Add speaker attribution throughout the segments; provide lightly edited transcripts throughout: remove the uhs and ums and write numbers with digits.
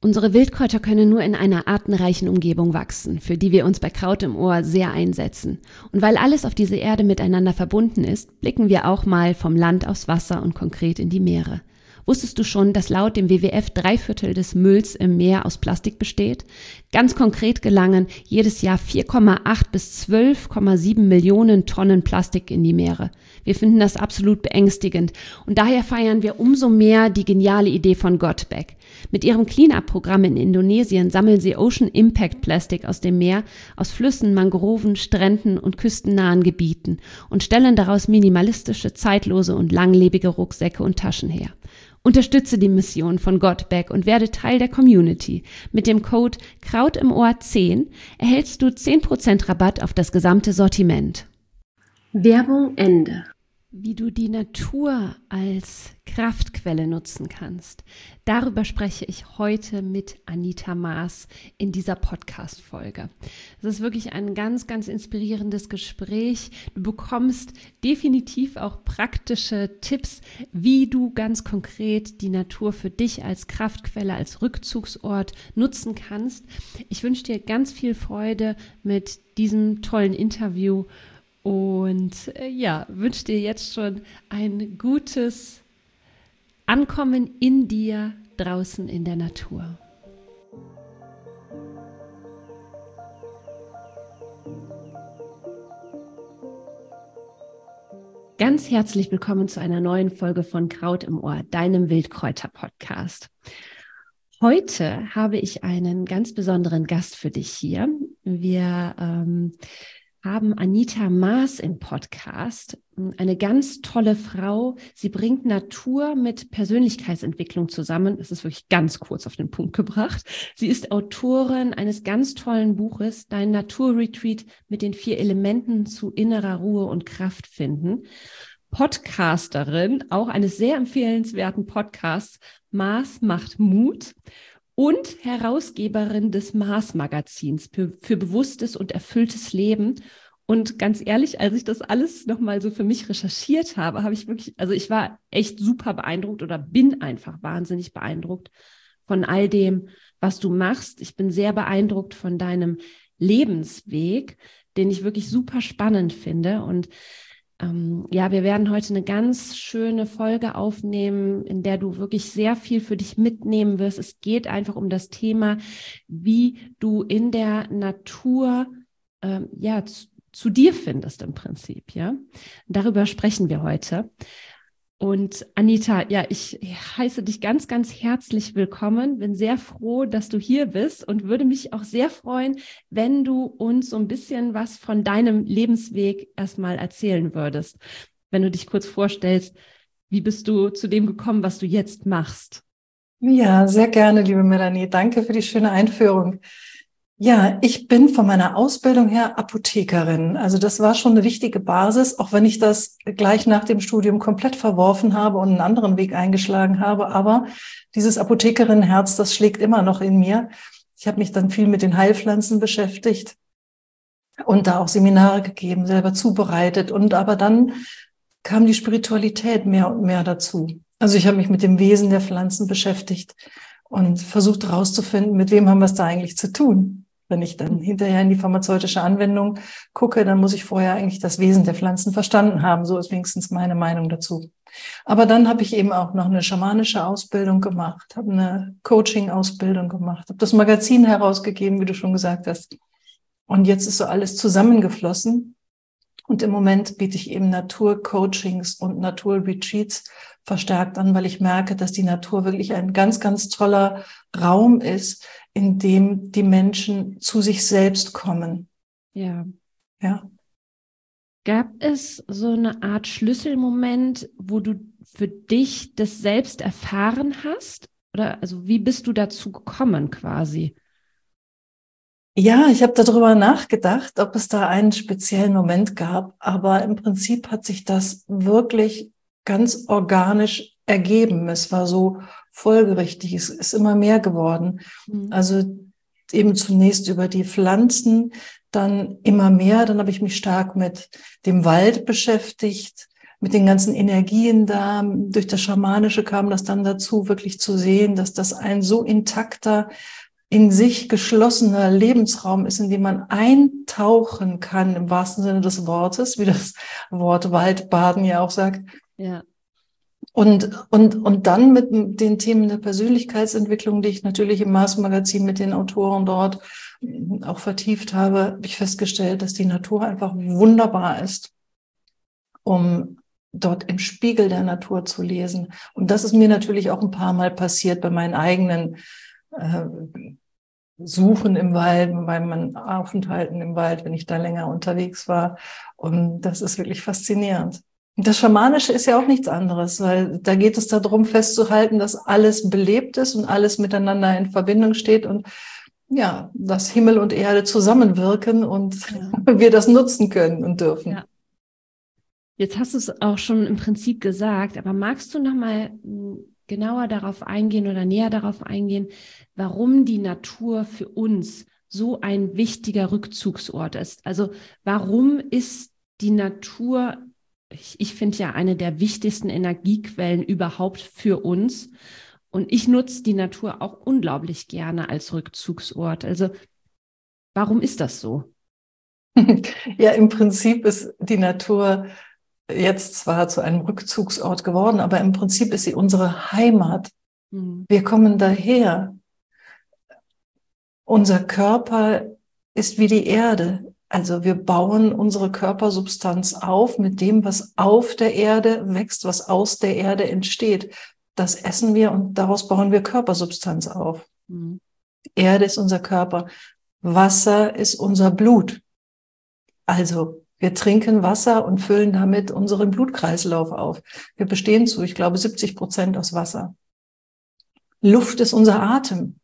Speaker 1: Unsere Wildkräuter können nur in einer artenreichen Umgebung wachsen, für die wir uns bei Kraut im Ohr sehr einsetzen. Und weil alles auf dieser Erde miteinander verbunden ist, blicken wir auch mal vom Land aufs Wasser und konkret in die Meere. Wusstest du schon, dass laut dem WWF 3/4 des Mülls im Meer aus Plastik besteht? Ganz konkret gelangen jedes Jahr 4,8 bis 12,7 Millionen Tonnen Plastik in die Meere. Wir finden das absolut beängstigend und daher feiern wir umso mehr die geniale Idee von GotBack. Mit ihrem Clean-up-Programm in Indonesien sammeln sie Ocean Impact Plastik aus dem Meer, aus Flüssen, Mangroven, Stränden und küstennahen Gebieten und stellen daraus minimalistische, zeitlose und langlebige Rucksäcke und Taschen her. Unterstütze die Mission von GotBack und werde Teil der Community. Mit dem Code KrautImOhr10 erhältst du 10% Rabatt auf das gesamte Sortiment. Werbung Ende. Wie du die Natur als Kraftquelle nutzen kannst. Darüber spreche ich heute mit Anita Maaß in dieser Podcast-Folge. Es ist wirklich ein ganz, ganz inspirierendes Gespräch. Du bekommst definitiv auch praktische Tipps, wie du ganz konkret die Natur für dich als Kraftquelle, als Rückzugsort nutzen kannst. Ich wünsche dir ganz viel Freude mit diesem tollen Interview. Und wünsche dir jetzt schon ein gutes Ankommen in dir draußen in der Natur. Ganz herzlich willkommen zu einer neuen Folge von Kraut im Ohr, deinem Wildkräuter-Podcast. Heute habe ich einen ganz besonderen Gast für dich hier. Wir haben Anita Maaß im Podcast, eine ganz tolle Frau. Sie bringt Natur mit Persönlichkeitsentwicklung zusammen. Das ist wirklich ganz kurz auf den Punkt gebracht. Sie ist Autorin eines ganz tollen Buches, Dein Naturretreat mit den 4 Elementen zu innerer Ruhe und Kraft finden. Podcasterin, auch eines sehr empfehlenswerten Podcasts, Maaß macht Mut. Und Herausgeberin des Maaß-Magazins für bewusstes und erfülltes Leben. Und ganz ehrlich, als ich das alles nochmal so für mich recherchiert habe, ich war echt super beeindruckt oder bin einfach wahnsinnig beeindruckt von all dem, was du machst. Ich bin sehr beeindruckt von deinem Lebensweg, den ich wirklich super spannend finde. Und wir werden heute eine ganz schöne Folge aufnehmen, in der du wirklich sehr viel für dich mitnehmen wirst. Es geht einfach um das Thema, wie du in der Natur zu dir findest im Prinzip. Ja, darüber sprechen wir heute. Und Anita, ich heiße dich ganz, ganz herzlich willkommen. Bin sehr froh, dass du hier bist und würde mich auch sehr freuen, wenn du uns so ein bisschen was von deinem Lebensweg erstmal erzählen würdest. Wenn du dich kurz vorstellst, wie bist du zu dem gekommen, was du jetzt machst?
Speaker 2: Ja, sehr gerne, liebe Melanie. Danke für die schöne Einführung. Ja, ich bin von meiner Ausbildung her Apothekerin. Also das war schon eine wichtige Basis, auch wenn ich das gleich nach dem Studium komplett verworfen habe und einen anderen Weg eingeschlagen habe. Aber dieses Apothekerinnenherz, das schlägt immer noch in mir. Ich habe mich dann viel mit den Heilpflanzen beschäftigt und da auch Seminare gegeben, selber zubereitet. Aber dann kam die Spiritualität mehr und mehr dazu. Also ich habe mich mit dem Wesen der Pflanzen beschäftigt und versucht herauszufinden, mit wem haben wir es da eigentlich zu tun. Wenn ich dann hinterher in die pharmazeutische Anwendung gucke, dann muss ich vorher eigentlich das Wesen der Pflanzen verstanden haben. So ist wenigstens meine Meinung dazu. Aber dann habe ich eben auch noch eine schamanische Ausbildung gemacht, habe eine Coaching-Ausbildung gemacht, habe das Magazin herausgegeben, wie du schon gesagt hast. Und jetzt ist so alles zusammengeflossen. Und im Moment biete ich eben Naturcoachings und Naturretreats verstärkt an, weil ich merke, dass die Natur wirklich ein ganz, ganz toller Raum ist, in dem die Menschen zu sich selbst kommen.
Speaker 1: Ja.
Speaker 2: Ja.
Speaker 1: Gab es so eine Art Schlüsselmoment, wo du für dich das selbst erfahren hast? Oder also wie bist du dazu gekommen quasi?
Speaker 2: Ja, ich habe darüber nachgedacht, ob es da einen speziellen Moment gab, aber im Prinzip hat sich das wirklich ganz organisch ergeben. Es war so folgerichtig, es ist immer mehr geworden. Also eben zunächst über die Pflanzen, dann immer mehr, dann habe ich mich stark mit dem Wald beschäftigt, mit den ganzen Energien da. Durch das Schamanische kam das dann dazu, wirklich zu sehen, dass das ein so intakter, in sich geschlossener Lebensraum ist, in dem man eintauchen kann, im wahrsten Sinne des Wortes, wie das Wort Waldbaden ja auch sagt.
Speaker 1: Ja. Und
Speaker 2: dann mit den Themen der Persönlichkeitsentwicklung, die ich natürlich im Mars-Magazin mit den Autoren dort auch vertieft habe, habe ich festgestellt, dass die Natur einfach wunderbar ist, um dort im Spiegel der Natur zu lesen. Und das ist mir natürlich auch ein paar Mal passiert bei meinen eigenen Suchen im Wald, bei meinen Aufenthalten im Wald, wenn ich da länger unterwegs war. Und das ist wirklich faszinierend. Und das Schamanische ist ja auch nichts anderes, weil da geht es darum festzuhalten, dass alles belebt ist und alles miteinander in Verbindung steht und ja, dass Himmel und Erde zusammenwirken und wir das nutzen können und dürfen.
Speaker 1: Ja. Jetzt hast du es auch schon im Prinzip gesagt, aber magst du noch mal genauer darauf eingehen oder näher darauf eingehen, warum die Natur für uns so ein wichtiger Rückzugsort ist? Also warum ist die Natur, ich finde ja eine der wichtigsten Energiequellen überhaupt für uns, und ich nutze die Natur auch unglaublich gerne als Rückzugsort. Also warum ist das so?
Speaker 2: Ja, im Prinzip ist die Natur jetzt zwar zu einem Rückzugsort geworden, aber im Prinzip ist sie unsere Heimat. Wir kommen daher. Unser Körper ist wie die Erde. Also wir bauen unsere Körpersubstanz auf mit dem, was auf der Erde wächst, was aus der Erde entsteht. Das essen wir und daraus bauen wir Körpersubstanz auf. Erde ist unser Körper. Wasser ist unser Blut. Also wir trinken Wasser und füllen damit unseren Blutkreislauf auf. Wir bestehen zu, ich glaube, 70% aus Wasser. Luft ist unser Atem.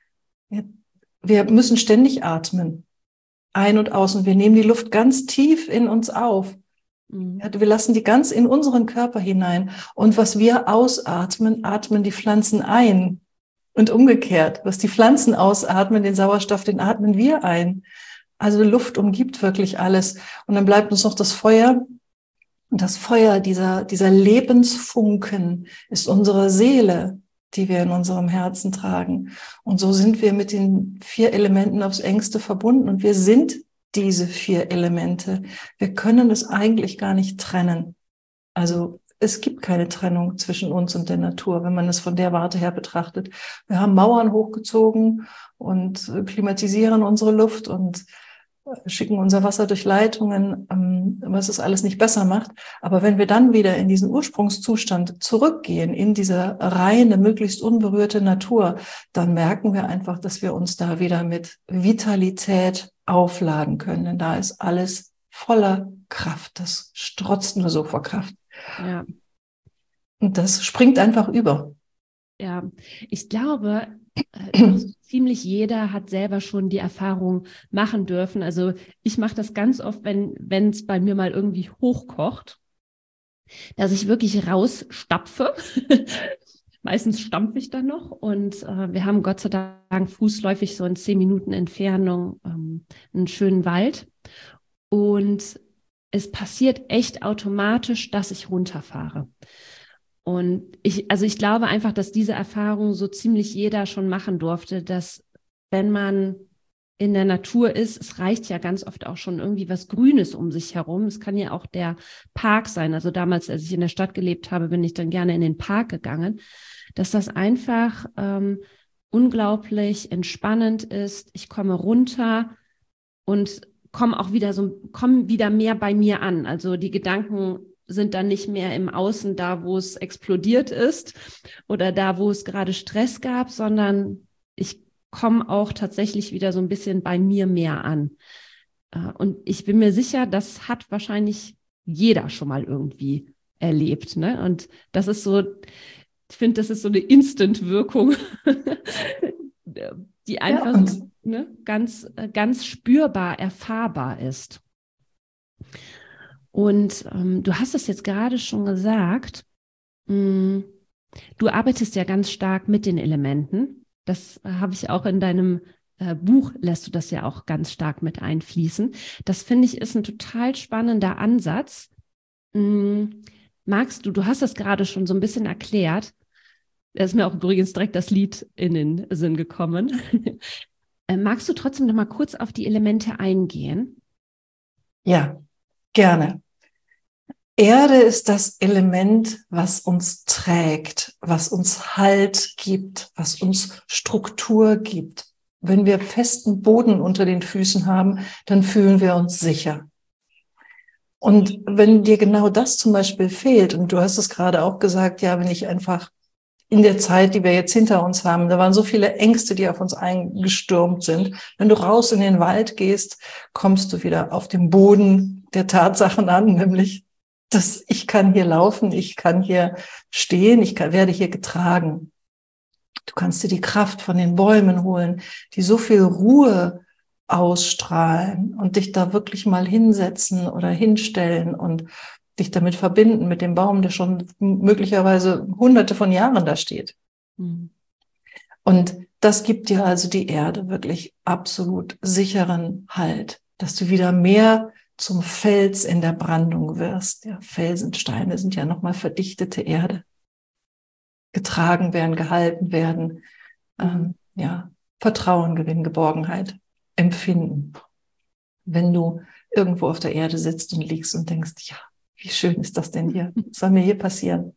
Speaker 2: Wir müssen ständig atmen. Ein und aus. Und wir nehmen die Luft ganz tief in uns auf. Wir lassen die ganz in unseren Körper hinein. Und was wir ausatmen, atmen die Pflanzen ein. Und umgekehrt. Was die Pflanzen ausatmen, den Sauerstoff, den atmen wir ein. Also Luft umgibt wirklich alles. Und dann bleibt uns noch das Feuer. Und das Feuer, dieser Lebensfunken, ist unsere Seele, die wir in unserem Herzen tragen. Und so sind wir mit den 4 Elementen aufs Engste verbunden. Und wir sind diese 4 Elemente. Wir können es eigentlich gar nicht trennen. Also es gibt keine Trennung zwischen uns und der Natur, wenn man es von der Warte her betrachtet. Wir haben Mauern hochgezogen und klimatisieren unsere Luft und schicken unser Wasser durch Leitungen, was es alles nicht besser macht. Aber wenn wir dann wieder in diesen Ursprungszustand zurückgehen, in diese reine, möglichst unberührte Natur, dann merken wir einfach, dass wir uns da wieder mit Vitalität aufladen können. Denn da ist alles voller Kraft. Das strotzt nur so vor Kraft.
Speaker 1: Ja.
Speaker 2: Und das springt einfach über.
Speaker 1: Ja, ich glaube, ziemlich jeder hat selber schon die Erfahrung machen dürfen. Also ich mache das ganz oft, wenn es bei mir mal irgendwie hochkocht, dass ich wirklich rausstapfe. Meistens stampfe ich dann noch und wir haben Gott sei Dank fußläufig so in 10 Minuten Entfernung einen schönen Wald. Und es passiert echt automatisch, dass ich runterfahre. Und ich glaube einfach, dass diese Erfahrung so ziemlich jeder schon machen durfte, dass wenn man in der Natur ist, es reicht ja ganz oft auch schon irgendwie was Grünes um sich herum. Es kann ja auch der Park sein. Also damals, als ich in der Stadt gelebt habe, bin ich dann gerne in den Park gegangen, dass das einfach unglaublich entspannend ist. Ich komme runter und komme wieder mehr bei mir an. Also die Gedanken sind dann nicht mehr im Außen da, wo es explodiert ist oder da, wo es gerade Stress gab, sondern ich komme auch tatsächlich wieder so ein bisschen bei mir mehr an. Und ich bin mir sicher, das hat wahrscheinlich jeder schon mal irgendwie erlebt, ne? Und das ist so, ich finde, das ist so eine Instant-Wirkung, die einfach ganz, ganz spürbar, erfahrbar ist. Und du hast es jetzt gerade schon gesagt, du arbeitest ja ganz stark mit den Elementen. Das habe ich auch in deinem Buch, lässt du das ja auch ganz stark mit einfließen. Das finde ich ist ein total spannender Ansatz, du hast das gerade schon so ein bisschen erklärt, da ist mir auch übrigens direkt das Lied in den Sinn gekommen. Magst du trotzdem noch mal kurz auf die Elemente eingehen?
Speaker 2: Ja, gerne. Erde ist das Element, was uns trägt, was uns Halt gibt, was uns Struktur gibt. Wenn wir festen Boden unter den Füßen haben, dann fühlen wir uns sicher. Und wenn dir genau das zum Beispiel fehlt, und du hast es gerade auch gesagt, ja, wenn ich einfach in der Zeit, die wir jetzt hinter uns haben, da waren so viele Ängste, die auf uns eingestürmt sind. Wenn du raus in den Wald gehst, kommst du wieder auf den Boden der Tatsachen an, nämlich, dass ich kann hier laufen, ich kann hier stehen, werde hier getragen. Du kannst dir die Kraft von den Bäumen holen, die so viel Ruhe ausstrahlen und dich da wirklich mal hinsetzen oder hinstellen und dich damit verbinden mit dem Baum, der schon möglicherweise hunderte von Jahren da steht. Mhm. Und das gibt dir also die Erde wirklich absolut sicheren Halt, dass du wieder mehr zum Fels in der Brandung wirst. Ja, Felsensteine sind ja nochmal verdichtete Erde. Getragen werden, gehalten werden, Vertrauen gewinnen, Geborgenheit empfinden. Wenn du irgendwo auf der Erde sitzt und liegst und denkst, ja, wie schön ist das denn hier? Was soll mir hier passieren?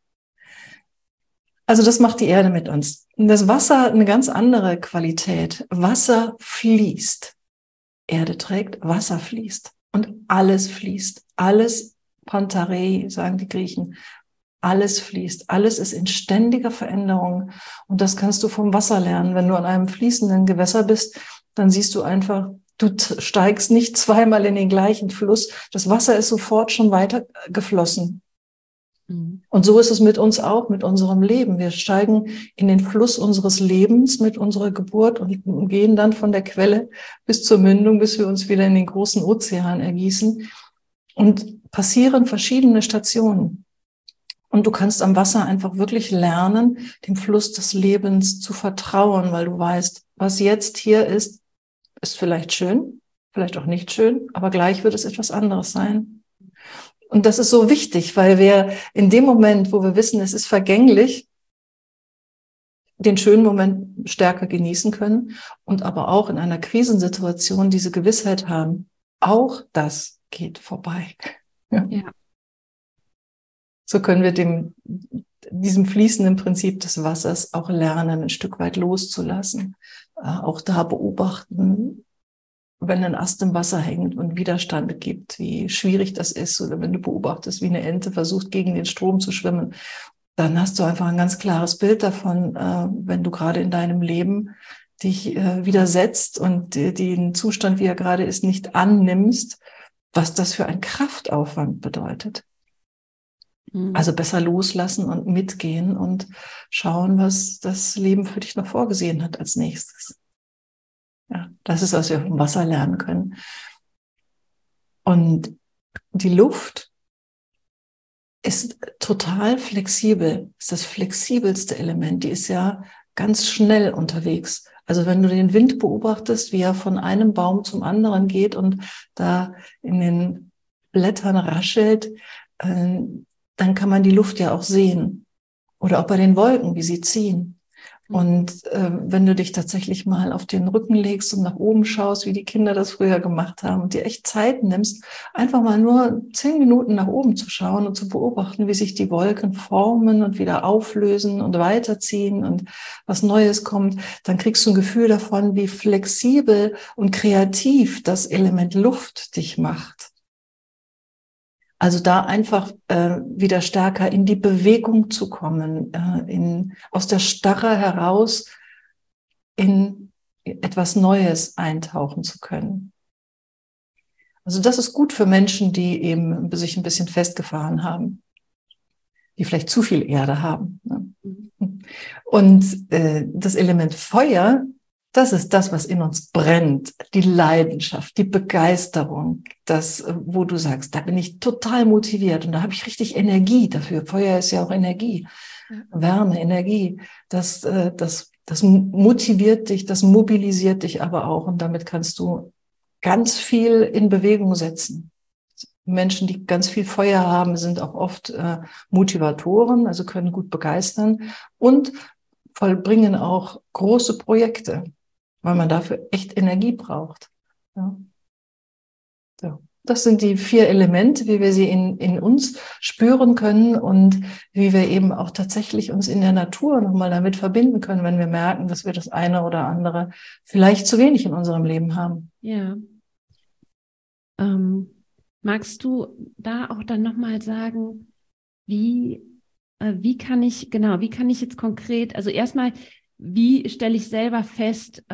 Speaker 2: Also das macht die Erde mit uns. Und das Wasser hat eine ganz andere Qualität. Wasser fließt. Erde trägt, Wasser fließt. Und alles fließt. Alles Pantarei, sagen die Griechen. Alles fließt. Alles ist in ständiger Veränderung. Und das kannst du vom Wasser lernen. Wenn du an einem fließenden Gewässer bist, dann siehst du einfach, du steigst nicht zweimal in den gleichen Fluss. Das Wasser ist sofort schon weiter geflossen. Mhm. Und so ist es mit uns auch, mit unserem Leben. Wir steigen in den Fluss unseres Lebens mit unserer Geburt und gehen dann von der Quelle bis zur Mündung, bis wir uns wieder in den großen Ozean ergießen und passieren verschiedene Stationen. Und du kannst am Wasser einfach wirklich lernen, dem Fluss des Lebens zu vertrauen, weil du weißt, was jetzt hier ist vielleicht schön, vielleicht auch nicht schön, aber gleich wird es etwas anderes sein. Und das ist so wichtig, weil wir in dem Moment, wo wir wissen, es ist vergänglich, den schönen Moment stärker genießen können und aber auch in einer Krisensituation diese Gewissheit haben, auch das geht vorbei. Ja. So können wir diesem fließenden Prinzip des Wassers auch lernen, ein Stück weit loszulassen. Auch da beobachten, wenn ein Ast im Wasser hängt und Widerstand gibt, wie schwierig das ist. Oder wenn du beobachtest, wie eine Ente versucht, gegen den Strom zu schwimmen, dann hast du einfach ein ganz klares Bild davon, wenn du gerade in deinem Leben dich widersetzt und den Zustand, wie er gerade ist, nicht annimmst, was das für ein Kraftaufwand bedeutet. Also besser loslassen und mitgehen und schauen, was das Leben für dich noch vorgesehen hat als nächstes. Ja, das ist, was wir vom Wasser lernen können. Und die Luft ist total flexibel, ist das flexibelste Element. Die ist ja ganz schnell unterwegs. Also wenn du den Wind beobachtest, wie er von einem Baum zum anderen geht und da in den Blättern raschelt, dann kann man die Luft ja auch sehen. Oder auch bei den Wolken, wie sie ziehen. Und wenn du dich tatsächlich mal auf den Rücken legst und nach oben schaust, wie die Kinder das früher gemacht haben und dir echt Zeit nimmst, einfach mal nur 10 Minuten nach oben zu schauen und zu beobachten, wie sich die Wolken formen und wieder auflösen und weiterziehen und was Neues kommt, dann kriegst du ein Gefühl davon, wie flexibel und kreativ das Element Luft dich macht. Also da einfach wieder stärker in die Bewegung zu kommen, aus der Starre heraus in etwas Neues eintauchen zu können. Also das ist gut für Menschen, die eben sich ein bisschen festgefahren haben, die vielleicht zu viel Erde haben. Und das Element Feuer, das ist das, was in uns brennt, die Leidenschaft, die Begeisterung, das, wo du sagst, da bin ich total motiviert und da habe ich richtig Energie dafür. Feuer ist ja auch Energie, Wärme, Energie. Das motiviert dich, das mobilisiert dich aber auch und damit kannst du ganz viel in Bewegung setzen. Menschen, die ganz viel Feuer haben, sind auch oft Motivatoren, also können gut begeistern und vollbringen auch große Projekte, weil man dafür echt Energie braucht. Ja. So. Das sind die 4 Elemente, wie wir sie in uns spüren können und wie wir eben auch tatsächlich uns in der Natur nochmal damit verbinden können, wenn wir merken, dass wir das eine oder andere vielleicht zu wenig in unserem Leben haben.
Speaker 1: Ja. Magst du da auch dann nochmal sagen, wie kann ich jetzt konkret, also erstmal, wie stelle ich selber fest,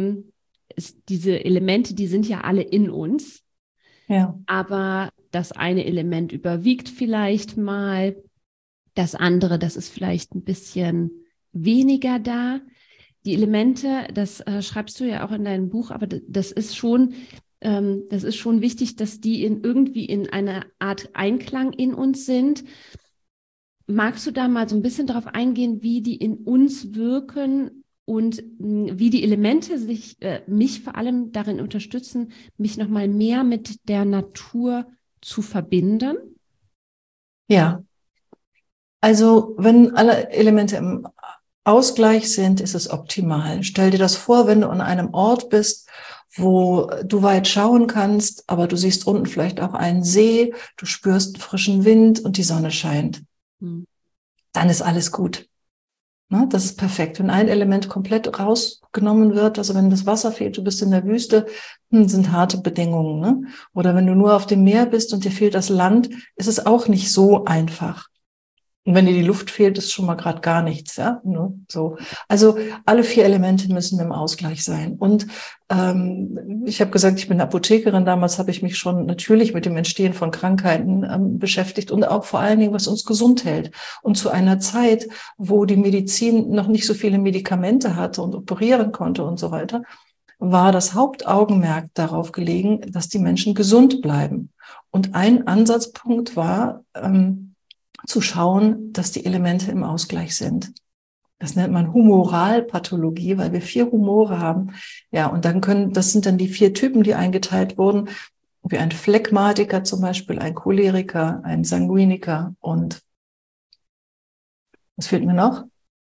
Speaker 1: diese Elemente, die sind ja alle in uns,
Speaker 2: Ja.
Speaker 1: aber das eine Element überwiegt vielleicht mal, das andere, das ist vielleicht ein bisschen weniger da. Die Elemente, das schreibst du ja auch in deinem Buch, aber das ist schon wichtig, dass die irgendwie in einer Art Einklang in uns sind. Magst du da mal so ein bisschen darauf eingehen, wie die in uns wirken und wie die Elemente mich vor allem darin unterstützen, mich nochmal mehr mit der Natur zu verbinden?
Speaker 2: Ja, also wenn alle Elemente im Ausgleich sind, ist es optimal. Stell dir das vor, wenn du an einem Ort bist, wo du weit schauen kannst, aber du siehst unten vielleicht auch einen See, du spürst einen frischen Wind und die Sonne scheint. Dann ist alles gut. Ne? Das ist perfekt. Wenn ein Element komplett rausgenommen wird, also wenn das Wasser fehlt, du bist in der Wüste, sind harte Bedingungen. Ne? Oder wenn du nur auf dem Meer bist und dir fehlt das Land, ist es auch nicht so einfach. Und wenn dir die Luft fehlt, ist schon mal gerade gar nichts, ja. So. Also alle 4 Elemente müssen im Ausgleich sein. Und ich habe gesagt, ich bin Apothekerin. Damals habe ich mich schon natürlich mit dem Entstehen von Krankheiten beschäftigt und auch vor allen Dingen, was uns gesund hält. Und zu einer Zeit, wo die Medizin noch nicht so viele Medikamente hatte und operieren konnte und so weiter, war das Hauptaugenmerk darauf gelegen, dass die Menschen gesund bleiben. Und ein Ansatzpunkt war, zu schauen, dass die Elemente im Ausgleich sind. Das nennt man Humoralpathologie, weil wir 4 Humore haben. Ja, und das sind dann die 4 Typen, die eingeteilt wurden, wie ein Phlegmatiker zum Beispiel, ein Choleriker, ein Sanguiniker und was fehlt mir noch?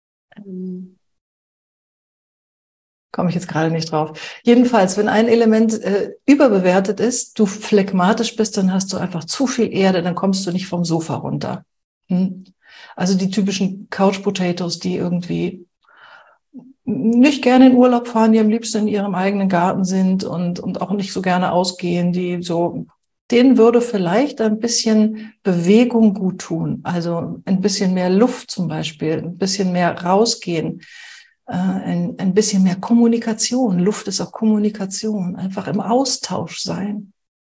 Speaker 2: Komme ich jetzt gerade nicht drauf. Jedenfalls, wenn ein Element überbewertet ist, du phlegmatisch bist, dann hast du einfach zu viel Erde, dann kommst du nicht vom Sofa runter. Also die typischen Couch Potatoes, die irgendwie nicht gerne in Urlaub fahren, die am liebsten in ihrem eigenen Garten sind und auch nicht so gerne ausgehen, denen würde vielleicht ein bisschen Bewegung gut tun. Also ein bisschen mehr Luft zum Beispiel, ein bisschen mehr rausgehen, ein bisschen mehr Kommunikation. Luft ist auch Kommunikation, einfach im Austausch sein.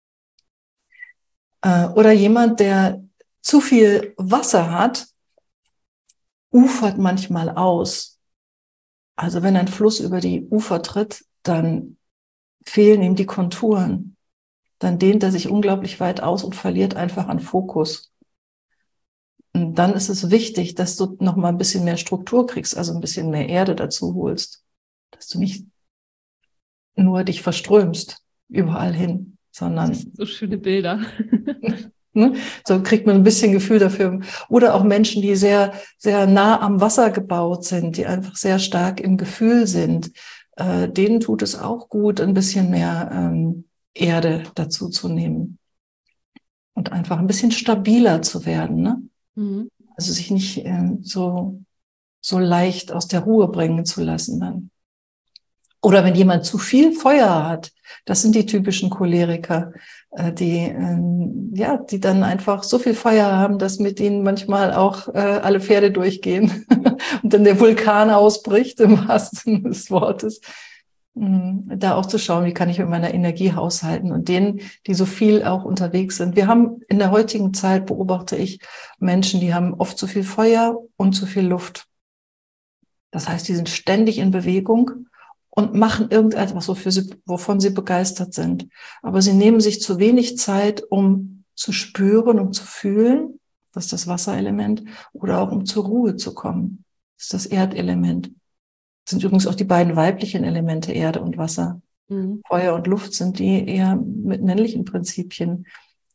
Speaker 2: Oder jemand, der zu viel Wasser hat, ufert manchmal aus. Also wenn ein Fluss über die Ufer tritt, dann fehlen ihm die Konturen. Dann dehnt er sich unglaublich weit aus und verliert einfach an Fokus. Und dann ist es wichtig, dass du noch mal ein bisschen mehr Struktur kriegst, also ein bisschen mehr Erde dazu holst. Dass du nicht nur dich verströmst überall hin, sondern...
Speaker 1: Das sind so schöne Bilder.
Speaker 2: Ne? So kriegt man ein bisschen Gefühl dafür. Oder auch Menschen, die sehr, sehr nah am Wasser gebaut sind, die einfach sehr stark im Gefühl sind. Denen tut es auch gut, ein bisschen mehr Erde dazu zu nehmen. Und einfach ein bisschen stabiler zu werden. Ne? Mhm. Also sich nicht so leicht aus der Ruhe bringen zu lassen dann. Oder wenn jemand zu viel Feuer hat, das sind die typischen Choleriker, die dann einfach so viel Feuer haben, dass mit ihnen manchmal auch alle Pferde durchgehen und dann der Vulkan ausbricht, im wahrsten Sinne des Wortes. Da auch zu schauen, wie kann ich mit meiner Energie haushalten und denen, die so viel auch unterwegs sind. Wir haben in der heutigen Zeit, beobachte ich, Menschen, die haben oft zu viel Feuer und zu viel Luft. Das heißt, die sind ständig in Bewegung und machen irgendetwas, wovon sie begeistert sind. Aber sie nehmen sich zu wenig Zeit, um zu spüren, um zu fühlen, das ist das Wasserelement, oder auch um zur Ruhe zu kommen, das ist das Erdelement. Das sind übrigens auch die beiden weiblichen Elemente, Erde und Wasser. Mhm. Feuer und Luft sind die eher mit männlichen Prinzipien.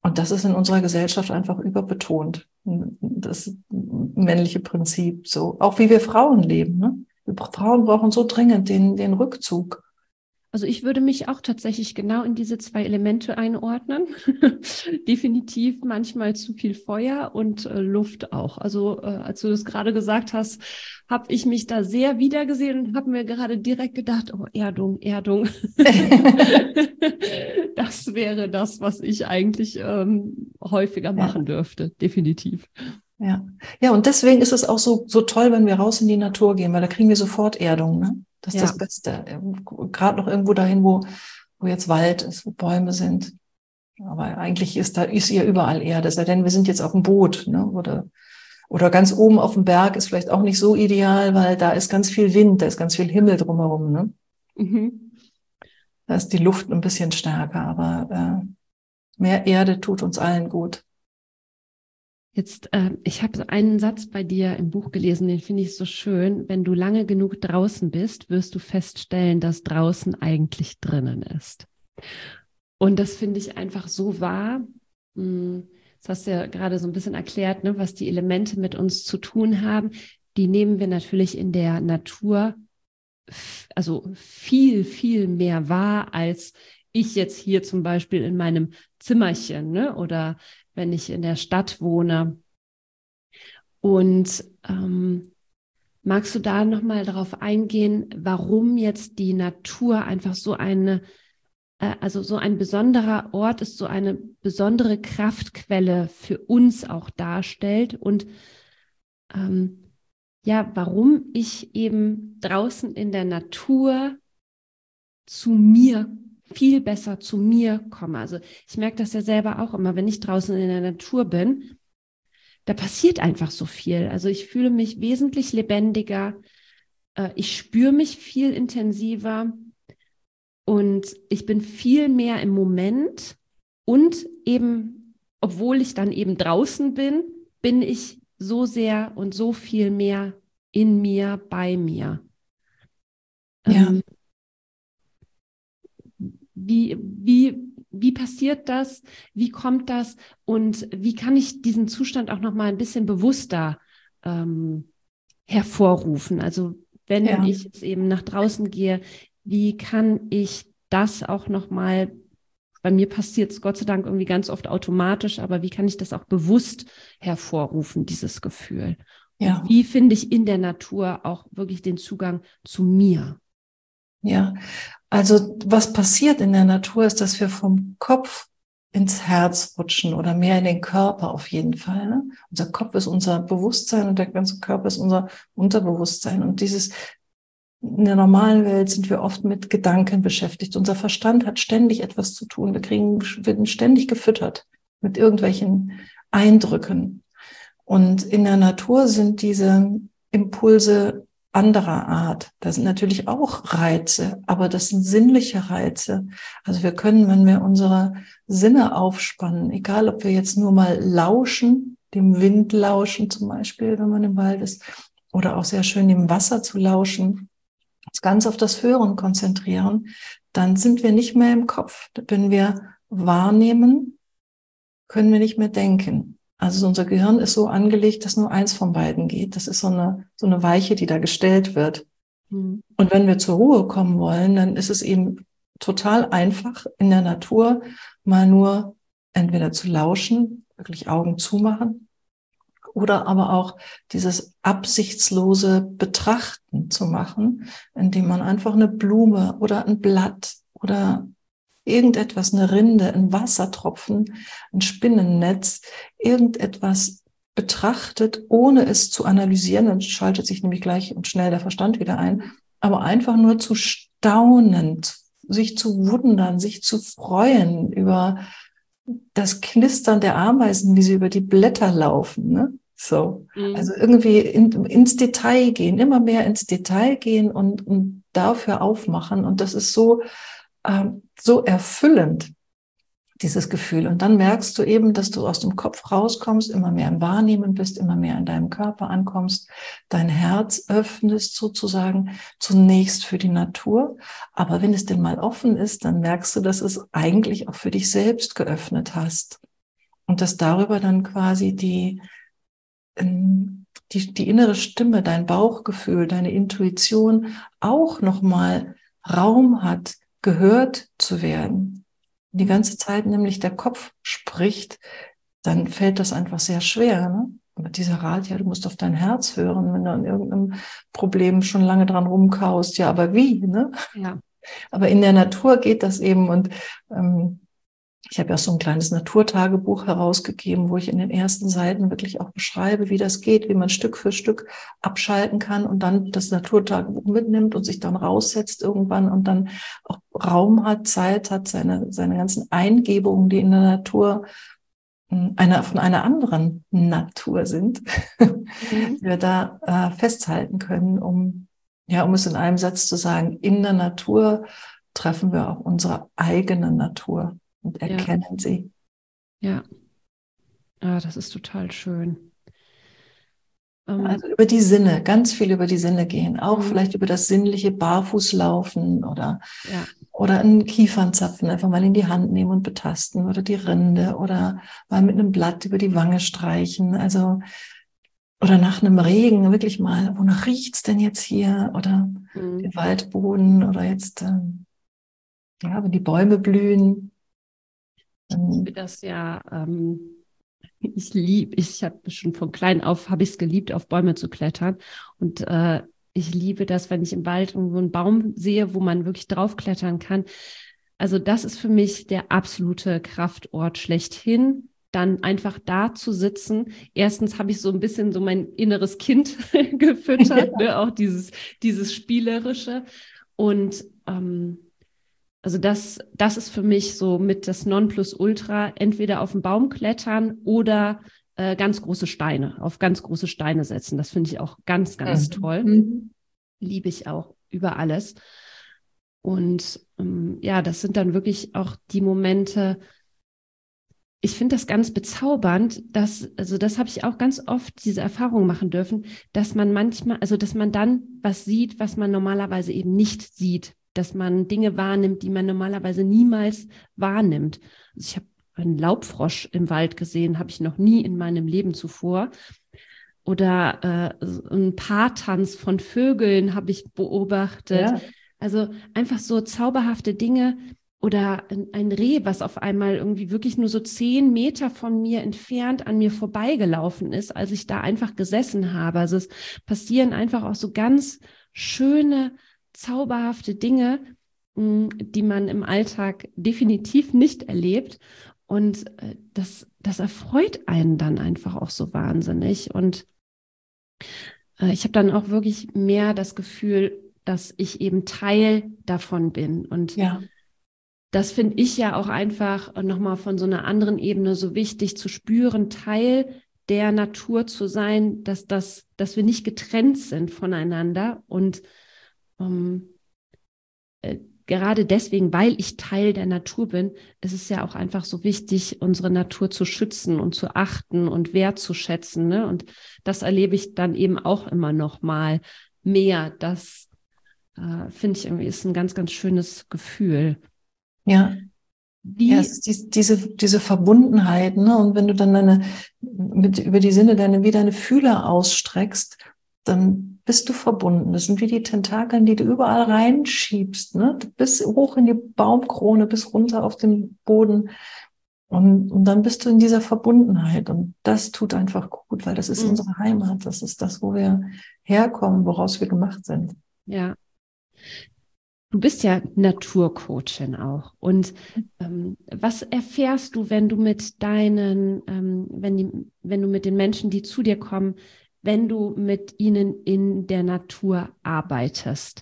Speaker 2: Und das ist in unserer Gesellschaft einfach überbetont. Das männliche Prinzip, so. Auch wie wir Frauen leben, ne? Frauen brauchen so dringend den Rückzug.
Speaker 1: Also ich würde mich auch tatsächlich genau in diese 2 Elemente einordnen. Definitiv manchmal zu viel Feuer und Luft auch. Also als du das gerade gesagt hast, habe ich mich da sehr wiedergesehen und habe mir gerade direkt gedacht, oh, Erdung, Erdung. Das wäre das, was ich eigentlich häufiger machen dürfte, definitiv.
Speaker 2: Ja. Ja, und deswegen ist es auch so toll, wenn wir raus in die Natur gehen, weil da kriegen wir sofort Erdung, ne? Das ist das Beste. Gerade noch irgendwo dahin, wo jetzt Wald ist, wo Bäume sind. Aber eigentlich ist ja überall Erde, sei denn wir sind jetzt auf dem Boot, ne? Oder ganz oben auf dem Berg ist vielleicht auch nicht so ideal, weil da ist ganz viel Wind, da ist ganz viel Himmel drumherum, ne?
Speaker 1: Mhm.
Speaker 2: Da ist die Luft ein bisschen stärker, aber mehr Erde tut uns allen gut.
Speaker 1: Jetzt, ich habe so einen Satz bei dir im Buch gelesen, den finde ich so schön. Wenn du lange genug draußen bist, wirst du feststellen, dass draußen eigentlich drinnen ist. Und das finde ich einfach so wahr. Das hast du ja gerade so ein bisschen erklärt, ne, was die Elemente mit uns zu tun haben. Die nehmen wir natürlich in der Natur also viel, viel mehr wahr, als ich jetzt hier zum Beispiel in meinem Zimmerchen, ne, oder wenn ich in der Stadt wohne. Und magst du da nochmal darauf eingehen, warum jetzt die Natur einfach so also so ein besonderer Ort ist, so eine besondere Kraftquelle für uns auch darstellt und ja, warum ich eben draußen in der Natur zu mir viel besser zu mir komme. Also ich merke das ja selber auch immer, wenn ich draußen in der Natur bin, da passiert einfach so viel. Also ich fühle mich wesentlich lebendiger, ich spüre mich viel intensiver und ich bin viel mehr im Moment und eben, obwohl ich dann eben draußen bin, bin ich so sehr und so viel mehr in mir, bei mir.
Speaker 2: Ja.
Speaker 1: Wie passiert das? Wie kommt das? Und wie kann ich diesen Zustand auch noch mal ein bisschen bewusster hervorrufen? Also wenn
Speaker 2: Ja.
Speaker 1: ich jetzt eben nach draußen gehe, wie kann ich das auch noch mal, bei mir passiert es Gott sei Dank irgendwie ganz oft automatisch, aber wie kann ich das auch bewusst hervorrufen, dieses Gefühl?
Speaker 2: Ja.
Speaker 1: Und wie finde ich in der Natur auch wirklich den Zugang zu mir?
Speaker 2: Ja, also was passiert in der Natur ist, dass wir vom Kopf ins Herz rutschen oder mehr in den Körper auf jeden Fall. Ne? Unser Kopf ist unser Bewusstsein und der ganze Körper ist unser Unterbewusstsein. Und in der normalen Welt sind wir oft mit Gedanken beschäftigt. Unser Verstand hat ständig etwas zu tun. Wir werden ständig gefüttert mit irgendwelchen Eindrücken. Und in der Natur sind diese Impulse anderer Art. Da sind natürlich auch Reize, aber das sind sinnliche Reize. Also wir können, wenn wir unsere Sinne aufspannen, egal ob wir jetzt nur mal lauschen, dem Wind lauschen zum Beispiel, wenn man im Wald ist, oder auch sehr schön dem Wasser zu lauschen, uns ganz auf das Hören konzentrieren, dann sind wir nicht mehr im Kopf. Wenn wir wahrnehmen, können wir nicht mehr denken. Also unser Gehirn ist so angelegt, dass nur eins von beiden geht. Das ist so eine Weiche, die da gestellt wird. Und wenn wir zur Ruhe kommen wollen, dann ist es eben total einfach, in der Natur mal nur entweder zu lauschen, wirklich Augen zumachen, oder aber auch dieses absichtslose Betrachten zu machen, indem man einfach eine Blume oder ein Blatt oder irgendetwas, eine Rinde, ein Wassertropfen, ein Spinnennetz, irgendetwas betrachtet, ohne es zu analysieren, dann schaltet sich nämlich gleich und schnell der Verstand wieder ein, aber einfach nur zu staunen, sich zu wundern, sich zu freuen über das Knistern der Ameisen, wie sie über die Blätter laufen, ne? So, also irgendwie ins Detail gehen, immer mehr ins Detail gehen und dafür aufmachen. Und das ist so erfüllend, dieses Gefühl. Und dann merkst du eben, dass du aus dem Kopf rauskommst, immer mehr im Wahrnehmen bist, immer mehr in deinem Körper ankommst, dein Herz öffnest sozusagen zunächst für die Natur. Aber wenn es denn mal offen ist, dann merkst du, dass es eigentlich auch für dich selbst geöffnet hast. Und dass darüber dann quasi die innere Stimme, dein Bauchgefühl, deine Intuition auch nochmal Raum hat, gehört zu werden. Die ganze Zeit nämlich der Kopf spricht, dann fällt das einfach sehr schwer. Ne? Aber dieser Rat, ja, du musst auf dein Herz hören, wenn du an irgendeinem Problem schon lange dran rumkaust. Ja, aber wie? Ne?
Speaker 1: Ja.
Speaker 2: Aber in der Natur geht das eben. Und ich habe ja so ein kleines Naturtagebuch herausgegeben, wo ich in den ersten Seiten wirklich auch beschreibe, wie das geht, wie man Stück für Stück abschalten kann und dann das Naturtagebuch mitnimmt und sich dann raussetzt irgendwann und dann auch Raum hat, Zeit hat, seine ganzen Eingebungen, die in der Natur von einer anderen Natur sind, die wir da festhalten können, um es in einem Satz zu sagen, in der Natur treffen wir auch unsere eigene Natur und erkennen sie.
Speaker 1: Ja. Ah, das ist total schön.
Speaker 2: Also über die Sinne, ganz viel über die Sinne gehen. Auch vielleicht über das sinnliche Barfußlaufen oder einen Kiefernzapfen einfach mal in die Hand nehmen und betasten oder die Rinde oder mal mit einem Blatt über die Wange streichen. Also, oder nach einem Regen wirklich mal, wonach riecht's denn jetzt hier? Oder den Waldboden oder jetzt, wenn die Bäume blühen.
Speaker 1: Ich liebe das ja. Ich habe schon von klein auf, habe ich es geliebt, auf Bäume zu klettern. Und ich liebe das, wenn ich im Wald irgendwo einen Baum sehe, wo man wirklich draufklettern kann. Also das ist für mich der absolute Kraftort schlechthin. Dann einfach da zu sitzen. Erstens habe ich so ein bisschen so mein inneres Kind gefüttert, ne? Auch dieses Spielerische. Und also das ist für mich so mit das Nonplusultra, entweder auf den Baum klettern oder ganz große Steine, auf ganz große Steine setzen. Das finde ich auch ganz, ganz toll. Liebe ich auch über alles. Und das sind dann wirklich auch die Momente, ich finde das ganz bezaubernd, das habe ich auch ganz oft diese Erfahrung machen dürfen, dass man manchmal, also dass man dann was sieht, was man normalerweise eben nicht sieht, dass man Dinge wahrnimmt, die man normalerweise niemals wahrnimmt. Also ich habe einen Laubfrosch im Wald gesehen, habe ich noch nie in meinem Leben zuvor. Oder ein Paartanz von Vögeln habe ich beobachtet. Ja. Also einfach so zauberhafte Dinge. Oder ein Reh, was auf einmal irgendwie wirklich nur so 10 Meter von mir entfernt an mir vorbeigelaufen ist, als ich da einfach gesessen habe. Also es passieren einfach auch so ganz schöne, zauberhafte Dinge, die man im Alltag definitiv nicht erlebt. Und das erfreut einen dann einfach auch so wahnsinnig. Und ich habe dann auch wirklich mehr das Gefühl, dass ich eben Teil davon bin. Und das finde ich ja auch einfach nochmal von so einer anderen Ebene so wichtig zu spüren, Teil der Natur zu sein, dass wir nicht getrennt sind voneinander. Und gerade deswegen, weil ich Teil der Natur bin, ist es ja auch einfach so wichtig, unsere Natur zu schützen und zu achten und wertzuschätzen. Ne? Und das erlebe ich dann eben auch immer noch mal mehr. Das finde ich irgendwie ist ein ganz, ganz schönes Gefühl.
Speaker 2: Ja. Es ist diese Verbundenheit, ne? Und wenn du dann über die Sinne wie deine Fühler ausstreckst, dann bist du verbunden. Das sind wie die Tentakeln, die du überall reinschiebst, ne? Bis hoch in die Baumkrone, bis runter auf den Boden. Und dann bist du in dieser Verbundenheit. Und das tut einfach gut, weil das ist unsere Heimat. Das ist das, wo wir herkommen, woraus wir gemacht sind.
Speaker 1: Ja. Du bist ja Naturcoachin auch. Und was erfährst du, wenn du mit wenn du mit den Menschen, die zu dir kommen, wenn du mit ihnen in der Natur arbeitest?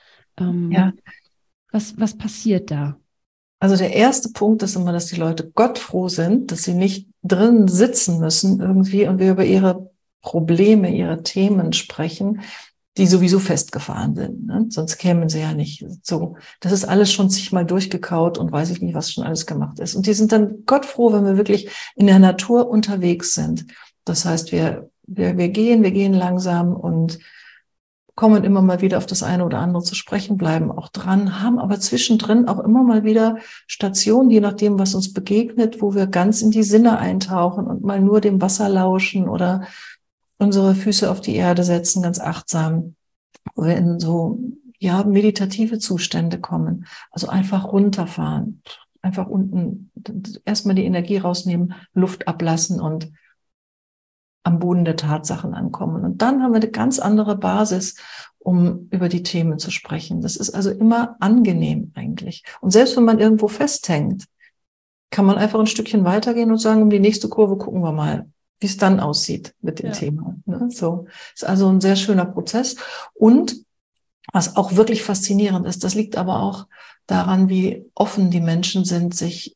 Speaker 1: Was passiert da?
Speaker 2: Also der erste Punkt ist immer, dass die Leute gottfroh sind, dass sie nicht drin sitzen müssen irgendwie und wir über ihre Probleme, ihre Themen sprechen, die sowieso festgefahren sind, ne? Sonst kämen sie ja nicht so. Das ist alles schon zigmal durchgekaut und weiß ich nicht, was schon alles gemacht ist. Und die sind dann gottfroh, wenn wir wirklich in der Natur unterwegs sind. Das heißt, wir gehen langsam und kommen immer mal wieder auf das eine oder andere zu sprechen, bleiben auch dran, haben aber zwischendrin auch immer mal wieder Stationen, je nachdem, was uns begegnet, wo wir ganz in die Sinne eintauchen und mal nur dem Wasser lauschen oder unsere Füße auf die Erde setzen, ganz achtsam, wo wir in so, ja, meditative Zustände kommen. Also einfach runterfahren, einfach unten erstmal die Energie rausnehmen, Luft ablassen und am Boden der Tatsachen ankommen. Und dann haben wir eine ganz andere Basis, um über die Themen zu sprechen. Das ist also immer angenehm eigentlich. Und selbst wenn man irgendwo festhängt, kann man einfach ein Stückchen weitergehen und sagen, um die nächste Kurve gucken wir mal, wie es dann aussieht mit dem Thema. Ne? So ist also ein sehr schöner Prozess. Und was auch wirklich faszinierend ist, das liegt aber auch daran, wie offen die Menschen sind, sich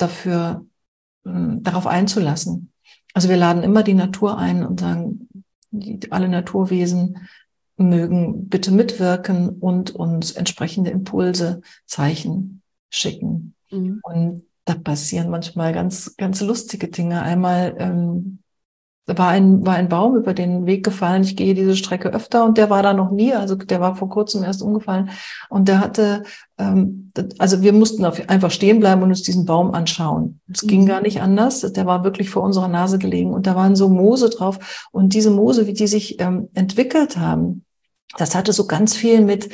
Speaker 2: darauf einzulassen. Also wir laden immer die Natur ein und sagen, alle Naturwesen mögen bitte mitwirken und uns entsprechende Impulse, Zeichen schicken. Mhm. Und da passieren manchmal ganz, ganz lustige Dinge. Einmal war ein Baum über den Weg gefallen. Ich gehe diese Strecke öfter und der war da noch nie. Also der war vor kurzem erst umgefallen. Und der hatte, also wir mussten einfach stehen bleiben und uns diesen Baum anschauen. Es ging gar nicht anders. Der war wirklich vor unserer Nase gelegen und da waren so Moose drauf. Und diese Moose, wie die sich entwickelt haben, das hatte so ganz viel mit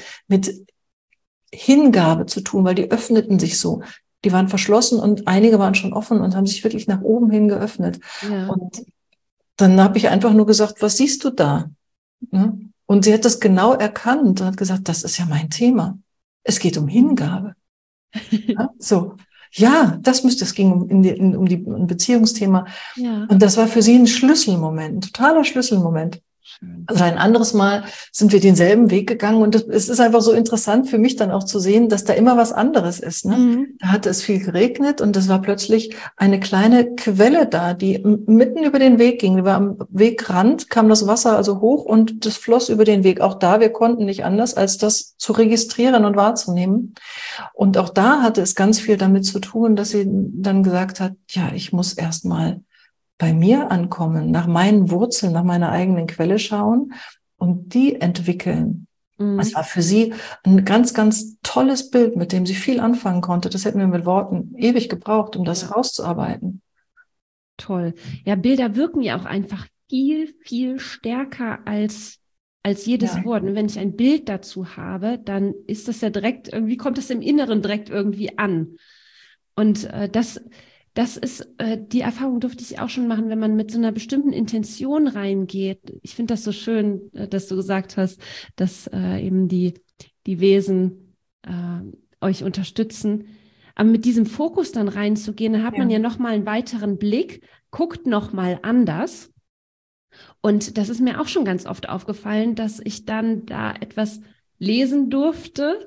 Speaker 2: Hingabe zu tun, weil die öffneten sich so. Die waren verschlossen und einige waren schon offen und haben sich wirklich nach oben hin geöffnet. Ja. Und dann habe ich einfach nur gesagt, was siehst du da? Und sie hat das genau erkannt und hat gesagt, das ist ja mein Thema. Es geht um Hingabe. Ja, so. Ja, es ging um ein Beziehungsthema. Ja. Und das war für sie ein Schlüsselmoment, ein totaler Schlüsselmoment. Also ein anderes Mal sind wir denselben Weg gegangen und es ist einfach so interessant für mich dann auch zu sehen, dass da immer was anderes ist. Ne? Mhm. Da hatte es viel geregnet und es war plötzlich eine kleine Quelle da, die mitten über den Weg ging. Die war am Wegrand, kam das Wasser also hoch und das floss über den Weg. Auch da, wir konnten nicht anders, als das zu registrieren und wahrzunehmen. Und auch da hatte es ganz viel damit zu tun, dass sie dann gesagt hat, ja, ich muss erst mal bei mir ankommen, nach meinen Wurzeln, nach meiner eigenen Quelle schauen und die entwickeln. Es war für sie ein ganz, ganz tolles Bild, mit dem sie viel anfangen konnte. Das hätten wir mit Worten ewig gebraucht, um das rauszuarbeiten.
Speaker 1: Toll. Ja, Bilder wirken ja auch einfach viel, viel stärker als jedes Wort. Und wenn ich ein Bild dazu habe, dann ist das ja direkt, irgendwie kommt das im Inneren direkt irgendwie an. Und das ist, die Erfahrung durfte ich auch schon machen, wenn man mit so einer bestimmten Intention reingeht. Ich finde das so schön, dass du gesagt hast, dass eben die Wesen euch unterstützen. Aber mit diesem Fokus dann reinzugehen, dann hat man ja nochmal einen weiteren Blick, guckt nochmal anders. Und das ist mir auch schon ganz oft aufgefallen, dass ich dann da etwas lesen durfte,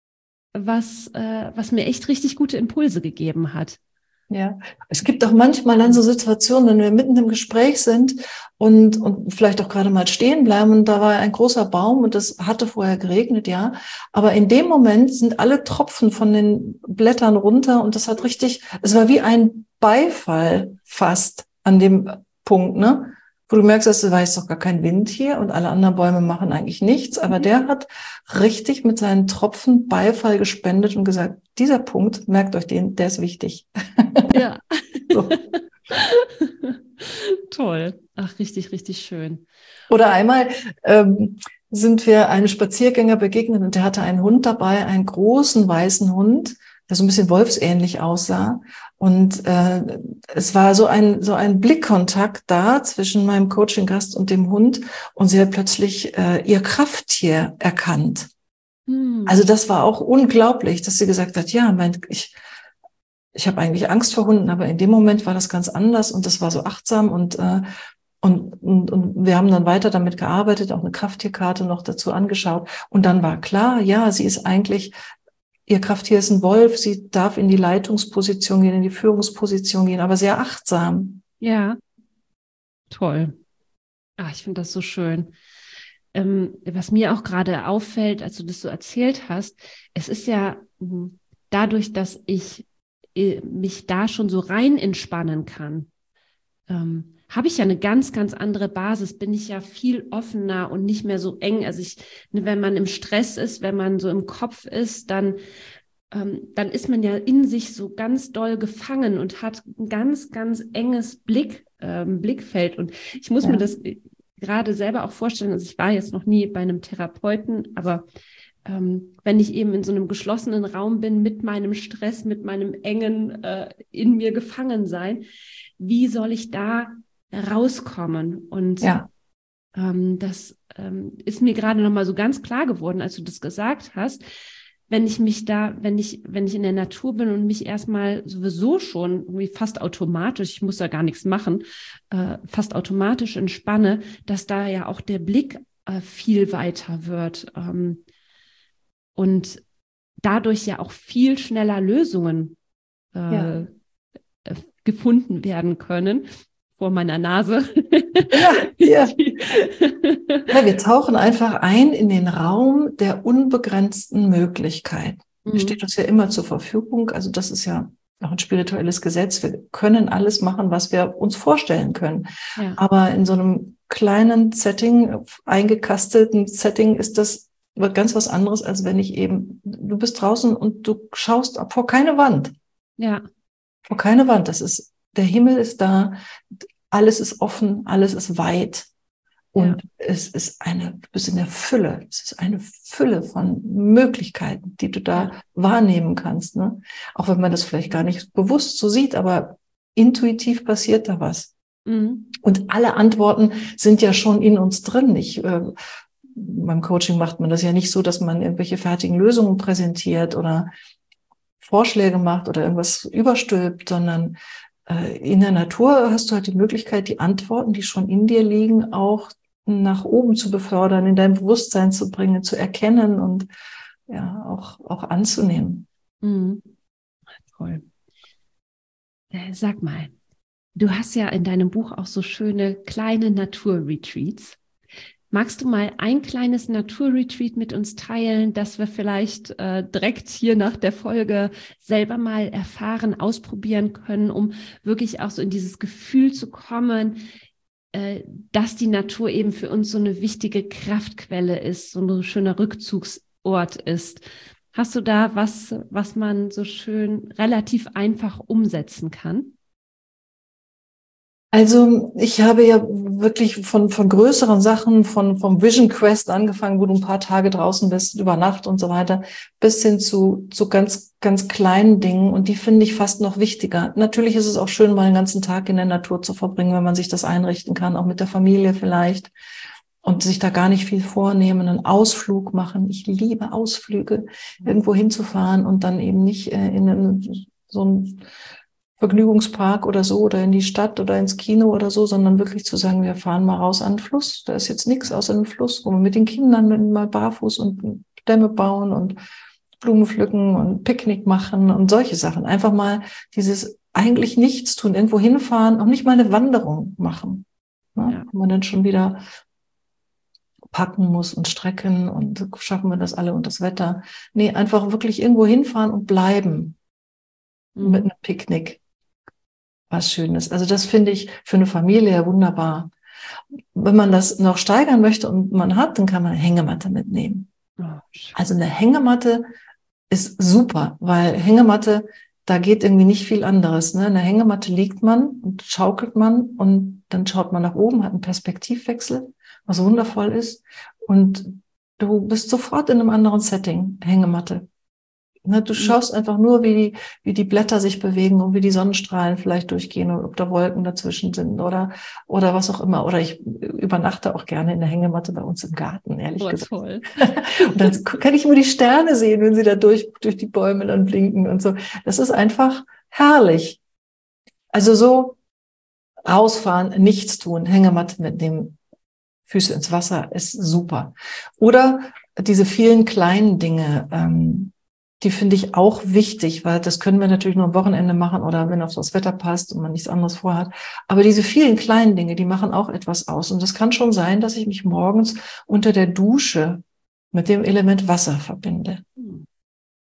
Speaker 1: was mir echt richtig gute Impulse gegeben hat.
Speaker 2: Ja, es gibt auch manchmal dann so Situationen, wenn wir mitten im Gespräch sind und vielleicht auch gerade mal stehen bleiben und da war ein großer Baum und es hatte vorher geregnet, ja. Aber in dem Moment sind alle Tropfen von den Blättern runter und das hat es war wie ein Beifall fast an dem Punkt, ne? Wo du merkst, es war jetzt doch gar kein Wind hier und alle anderen Bäume machen eigentlich nichts. Aber der hat richtig mit seinen Tropfen Beifall gespendet und gesagt, dieser Punkt, merkt euch den, der ist wichtig.
Speaker 1: Ja. So. Toll. Ach, richtig, richtig schön.
Speaker 2: Oder einmal sind wir einem Spaziergänger begegnet und der hatte einen Hund dabei, einen großen weißen Hund, der so ein bisschen wolfsähnlich aussah. Und es war so ein Blickkontakt da zwischen meinem Coaching-Gast und dem Hund und sie hat plötzlich ihr Krafttier erkannt. Also das war auch unglaublich, dass sie gesagt hat, ja, ich habe eigentlich Angst vor Hunden, aber in dem Moment war das ganz anders und das war so achtsam und wir haben dann weiter damit gearbeitet, auch eine Krafttierkarte noch dazu angeschaut und dann war klar, ja, ihr Krafttier ist ein Wolf, sie darf in die Leitungsposition gehen, in die Führungsposition gehen, aber sehr achtsam.
Speaker 1: Ja, toll. Ah, ich finde das so schön. Was mir auch gerade auffällt, als du das so erzählt hast, es ist ja dadurch, dass ich mich da schon so rein entspannen kann, habe ich ja eine ganz, ganz andere Basis, bin ich ja viel offener und nicht mehr so eng. Also wenn man im Stress ist, wenn man so im Kopf ist, dann ist man ja in sich so ganz doll gefangen und hat ein ganz, ganz enges Blickfeld. Und ich muss mir das gerade selber auch vorstellen, also ich war jetzt noch nie bei einem Therapeuten, aber wenn ich eben in so einem geschlossenen Raum bin mit meinem Stress, mit meinem engen in mir gefangen sein, wie soll ich da rauskommen? Und das ist mir gerade nochmal so ganz klar geworden, als du das gesagt hast. Wenn ich in der Natur bin und mich erstmal sowieso schon irgendwie fast automatisch, ich muss da gar nichts machen, fast automatisch entspanne, dass da ja auch der Blick viel weiter wird und dadurch ja auch viel schneller Lösungen gefunden werden können vor meiner Nase.
Speaker 2: Ja. Wir tauchen einfach ein in den Raum der unbegrenzten Möglichkeiten. Der steht uns ja immer zur Verfügung. Also das ist ja auch ein spirituelles Gesetz. Wir können alles machen, was wir uns vorstellen können. Ja. Aber in so einem kleinen Setting, eingekastelten Setting, ist das ganz was anderes, als wenn du bist draußen und du schaust vor keine Wand.
Speaker 1: Ja.
Speaker 2: Vor keine Wand. Der Himmel ist da, alles ist offen, alles ist weit. Und du bist in der Fülle. Es ist eine Fülle von Möglichkeiten, die du da wahrnehmen kannst. Ne? Auch wenn man das vielleicht gar nicht bewusst so sieht, aber intuitiv passiert da was. Mhm. Und alle Antworten sind ja schon in uns drin. Beim Coaching macht man das ja nicht so, dass man irgendwelche fertigen Lösungen präsentiert oder Vorschläge macht oder irgendwas überstülpt, sondern in der Natur hast du halt die Möglichkeit, die Antworten, die schon in dir liegen, auch nach oben zu befördern, in dein Bewusstsein zu bringen, zu erkennen und auch anzunehmen.
Speaker 1: Mhm. Toll. Sag mal, du hast ja in deinem Buch auch so schöne kleine Naturretreats. Magst du mal ein kleines Naturretreat mit uns teilen, dass wir vielleicht direkt hier nach der Folge selber mal erfahren, ausprobieren können, um wirklich auch so in dieses Gefühl zu kommen, dass die Natur eben für uns so eine wichtige Kraftquelle ist, so ein schöner Rückzugsort ist. Hast du da was man so schön relativ einfach umsetzen kann?
Speaker 2: Also ich habe ja wirklich von größeren Sachen, vom Vision Quest angefangen, wo du ein paar Tage draußen bist, über Nacht und so weiter, bis hin zu ganz, ganz kleinen Dingen. Und die finde ich fast noch wichtiger. Natürlich ist es auch schön, mal einen ganzen Tag in der Natur zu verbringen, wenn man sich das einrichten kann, auch mit der Familie vielleicht. Und sich da gar nicht viel vornehmen, einen Ausflug machen. Ich liebe Ausflüge, irgendwo hinzufahren und dann eben nicht in so ein Vergnügungspark oder so oder in die Stadt oder ins Kino oder so, sondern wirklich zu sagen, wir fahren mal raus an den Fluss. Da ist jetzt nichts außer einem Fluss, wo wir mit den Kindern mal barfuß und Dämme bauen und Blumen pflücken und Picknick machen und solche Sachen. Einfach mal dieses eigentlich nichts tun, irgendwo hinfahren, auch nicht mal eine Wanderung machen. Ne? Wo man dann schon wieder packen muss und strecken und schaffen wir das alle und das Wetter. Nee, einfach wirklich irgendwo hinfahren und bleiben mit einem Picknick. Was Schönes. Also das finde ich für eine Familie ja wunderbar. Wenn man das noch steigern möchte und man hat, dann kann man eine Hängematte mitnehmen. Also eine Hängematte ist super, weil Hängematte, da geht irgendwie nicht viel anderes. Ne? In der Hängematte liegt man und schaukelt man und dann schaut man nach oben, hat einen Perspektivwechsel, was wundervoll ist. Und du bist sofort in einem anderen Setting, Hängematte. Du schaust einfach nur, wie die Blätter sich bewegen und wie die Sonnenstrahlen vielleicht durchgehen und ob da Wolken dazwischen sind oder was auch immer. Oder ich übernachte auch gerne in der Hängematte bei uns im Garten, ehrlich gesagt. Toll. Und dann kann ich immer die Sterne sehen, wenn sie da durch die Bäume dann blinken und so. Das ist einfach herrlich. Also so rausfahren, nichts tun, Hängematte mitnehmen, Füße ins Wasser ist super. Oder diese vielen kleinen Dinge, die finde ich auch wichtig, weil das können wir natürlich nur am Wochenende machen oder wenn auf das Wetter passt und man nichts anderes vorhat. Aber diese vielen kleinen Dinge, die machen auch etwas aus. Und das kann schon sein, dass ich mich morgens unter der Dusche mit dem Element Wasser verbinde.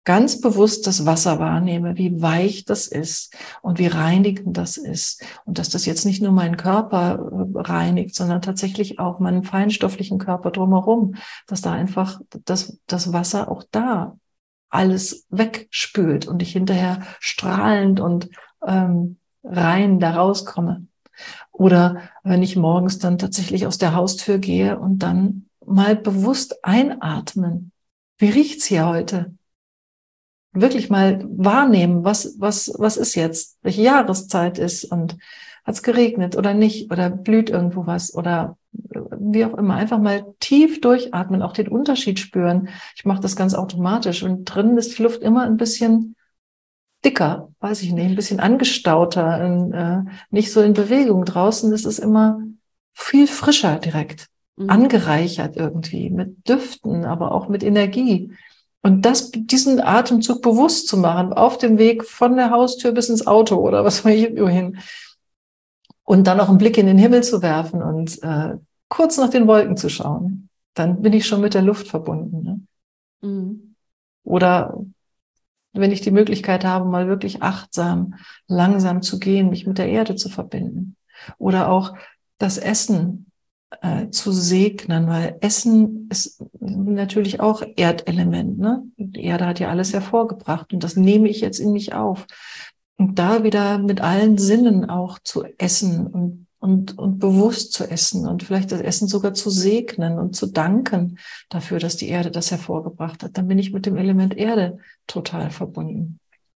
Speaker 2: ganz bewusst das Wasser wahrnehme, wie weich das ist und wie reinigend das ist. Und dass das jetzt nicht nur meinen Körper reinigt, sondern tatsächlich auch meinen feinstofflichen Körper drumherum, dass da einfach das Wasser auch da alles wegspült und ich hinterher strahlend und rein da rauskomme. Oder wenn ich morgens dann tatsächlich aus der Haustür gehe und dann mal bewusst einatmen. Wie riecht's hier heute? Wirklich mal wahrnehmen, was ist jetzt, welche Jahreszeit ist und hat es geregnet oder nicht oder blüht irgendwo was oder wie auch immer. Einfach mal tief durchatmen, auch den Unterschied spüren. Ich mache das ganz automatisch und drinnen ist die Luft immer ein bisschen dicker, weiß ich nicht, ein bisschen angestauter, nicht so in Bewegung. Draußen ist es immer viel frischer direkt, angereichert irgendwie mit Düften, aber auch mit Energie. Und diesen Atemzug bewusst zu machen, auf dem Weg von der Haustür bis ins Auto oder was weiß ich wohin. Und dann auch einen Blick in den Himmel zu werfen und kurz nach den Wolken zu schauen. Dann bin ich schon mit der Luft verbunden. Ne? Mhm. Oder wenn ich die Möglichkeit habe, mal wirklich achtsam, langsam zu gehen, mich mit der Erde zu verbinden. Oder auch das Essen zu segnen, weil Essen ist natürlich auch Erdelement. Ne? Die Erde hat ja alles hervorgebracht und das nehme ich jetzt in mich auf. Und da wieder mit allen Sinnen auch zu essen und bewusst zu essen und vielleicht das Essen sogar zu segnen und zu danken dafür, dass die Erde das hervorgebracht hat. Dann bin ich mit dem Element Erde total verbunden.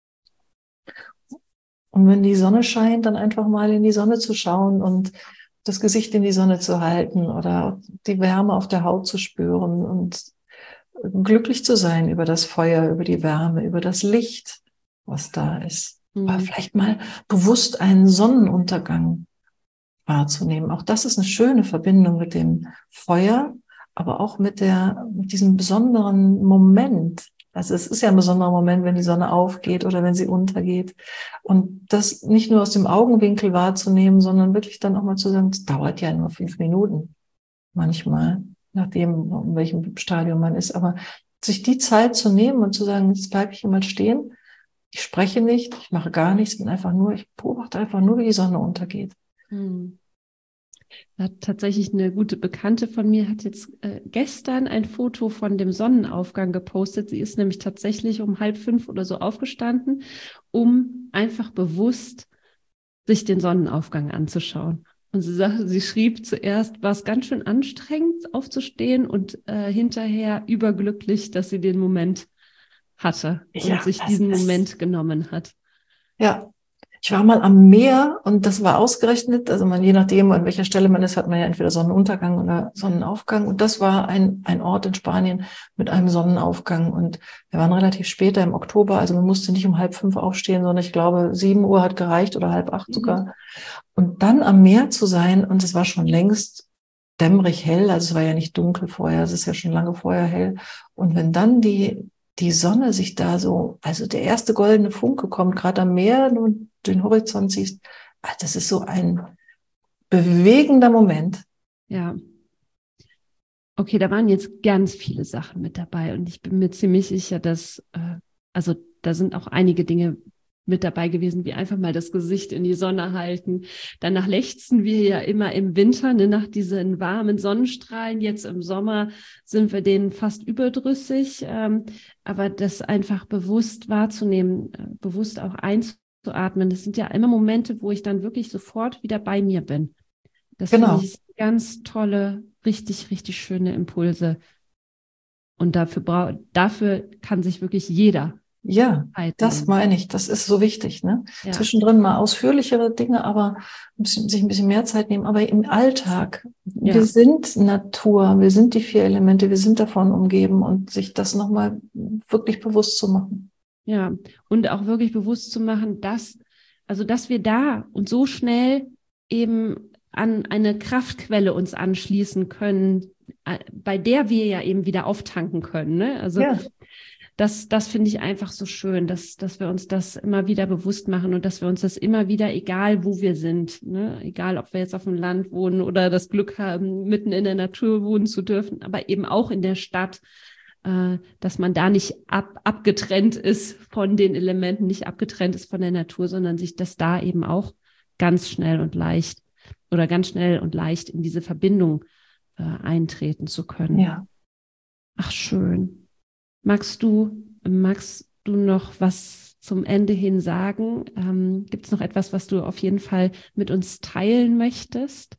Speaker 2: Und wenn die Sonne scheint, dann einfach mal in die Sonne zu schauen und das Gesicht in die Sonne zu halten oder die Wärme auf der Haut zu spüren und glücklich zu sein über das Feuer, über die Wärme, über das Licht, was da ist. Aber vielleicht mal bewusst einen Sonnenuntergang wahrzunehmen. Auch das ist eine schöne Verbindung mit dem Feuer, aber auch mit diesem besonderen Moment. Also es ist ja ein besonderer Moment, wenn die Sonne aufgeht oder wenn sie untergeht. Und das nicht nur aus dem Augenwinkel wahrzunehmen, sondern wirklich dann auch mal zu sagen, es dauert ja nur 5 Minuten. Manchmal, nachdem, in welchem Stadium man ist. Aber sich die Zeit zu nehmen und zu sagen, jetzt bleibe ich hier mal stehen. Ich spreche nicht, ich mache gar nichts, ich beobachte einfach nur, wie die Sonne untergeht.
Speaker 1: Tatsächlich eine gute Bekannte von mir hat jetzt gestern ein Foto von dem Sonnenaufgang gepostet. Sie ist nämlich tatsächlich um 4:30 oder so aufgestanden, um einfach bewusst sich den Sonnenaufgang anzuschauen. Und sie sagte, sie schrieb zuerst, war es ganz schön anstrengend aufzustehen und hinterher überglücklich, dass sie den Moment hatte und sich diesen Moment genommen hat.
Speaker 2: Ja, ich war mal am Meer und das war ausgerechnet, also je nachdem, an welcher Stelle man ist, hat man ja entweder Sonnenuntergang oder Sonnenaufgang. Und das war ein Ort in Spanien mit einem Sonnenaufgang. Und wir waren relativ später im Oktober, also man musste nicht um 4:30 aufstehen, sondern ich glaube, 7 Uhr hat gereicht oder 7:30 sogar. Und dann am Meer zu sein und es war schon längst dämmerig hell, also es war ja nicht dunkel vorher, es ist ja schon lange vorher hell. Und wenn dann die Sonne sich da so, also der erste goldene Funke kommt gerade am Meer und den Horizont siehst, das ist so ein bewegender Moment.
Speaker 1: Ja. Okay, da waren jetzt ganz viele Sachen mit dabei und ich bin mir ziemlich sicher, dass, also da sind auch einige Dinge mit dabei gewesen, wie einfach mal das Gesicht in die Sonne halten. Danach lechzen wir ja immer im Winter, ne, nach diesen warmen Sonnenstrahlen. Jetzt im Sommer sind wir denen fast überdrüssig. Aber das einfach bewusst wahrzunehmen, bewusst auch einzuatmen, das sind ja immer Momente, wo ich dann wirklich sofort wieder bei mir bin. Das finde ich ganz tolle, richtig, richtig schöne Impulse. Und dafür kann sich wirklich jeder.
Speaker 2: Ja, das meine ich. Das ist so wichtig, ne? Ja. Zwischendrin mal ausführlichere Dinge, aber sich ein bisschen mehr Zeit nehmen. Aber im Alltag, wir sind Natur, wir sind die 4 Elemente, wir sind davon umgeben und sich das nochmal wirklich bewusst zu machen.
Speaker 1: Ja, und auch wirklich bewusst zu machen, dass wir da und so schnell eben an eine Kraftquelle uns anschließen können, bei der wir ja eben wieder auftanken können, ne? Also das finde ich einfach so schön, dass wir uns das immer wieder bewusst machen und dass wir uns das immer wieder, egal wo wir sind, ne? Egal ob wir jetzt auf dem Land wohnen oder das Glück haben, mitten in der Natur wohnen zu dürfen, aber eben auch in der Stadt, dass man da nicht abgetrennt ist von den Elementen, nicht abgetrennt ist von der Natur, sondern sich das da eben auch ganz schnell und leicht in diese Verbindung eintreten zu können.
Speaker 2: Ja.
Speaker 1: Ach, schön. Magst du noch was zum Ende hin sagen? Gibt es noch etwas, was du auf jeden Fall mit uns teilen möchtest?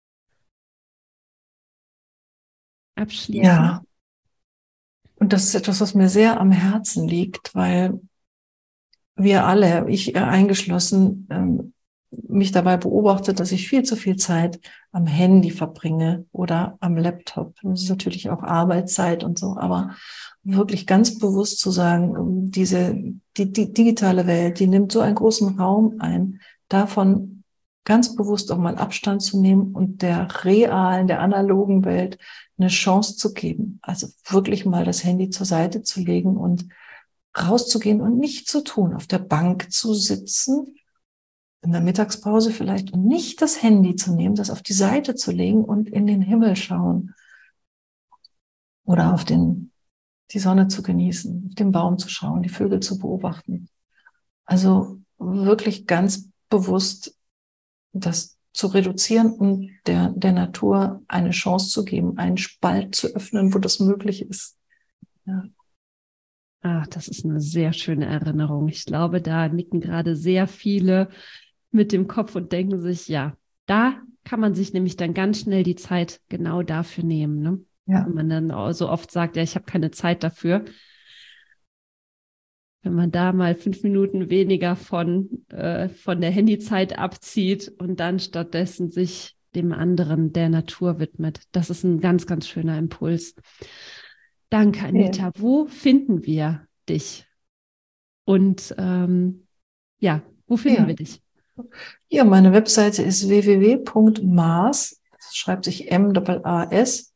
Speaker 1: Abschließend?
Speaker 2: Ja. Und das ist etwas, was mir sehr am Herzen liegt, weil wir alle, ich eingeschlossen, mich dabei beobachtet, dass ich viel zu viel Zeit am Handy verbringe oder am Laptop. Das ist natürlich auch Arbeitszeit und so, aber wirklich ganz bewusst zu sagen, die digitale Welt, die nimmt so einen großen Raum ein, davon ganz bewusst auch mal Abstand zu nehmen und der realen, der analogen Welt eine Chance zu geben. Also wirklich mal das Handy zur Seite zu legen und rauszugehen und nichts zu tun, auf der Bank zu sitzen, in der Mittagspause vielleicht, und nicht das Handy zu nehmen, das auf die Seite zu legen und in den Himmel schauen oder auf die Sonne zu genießen, auf den Baum zu schauen, die Vögel zu beobachten. Also wirklich ganz bewusst das zu reduzieren und der Natur eine Chance zu geben, einen Spalt zu öffnen, wo das möglich ist. Ja.
Speaker 1: Ach, das ist eine sehr schöne Erinnerung. Ich glaube, da nicken gerade sehr viele mit dem Kopf und denken sich, ja, da kann man sich nämlich dann ganz schnell die Zeit genau dafür nehmen. Ne?
Speaker 2: Ja.
Speaker 1: Wenn man dann auch so oft sagt, ja, ich habe keine Zeit dafür. Wenn man da mal 5 Minuten weniger von der Handyzeit abzieht und dann stattdessen sich dem anderen, der Natur widmet. Das ist ein ganz, ganz schöner Impuls. Danke, Anita. Ja. Wo finden wir dich? Und wo finden wir dich?
Speaker 2: Ja, meine Webseite ist www.maas, das schreibt sich MAAS,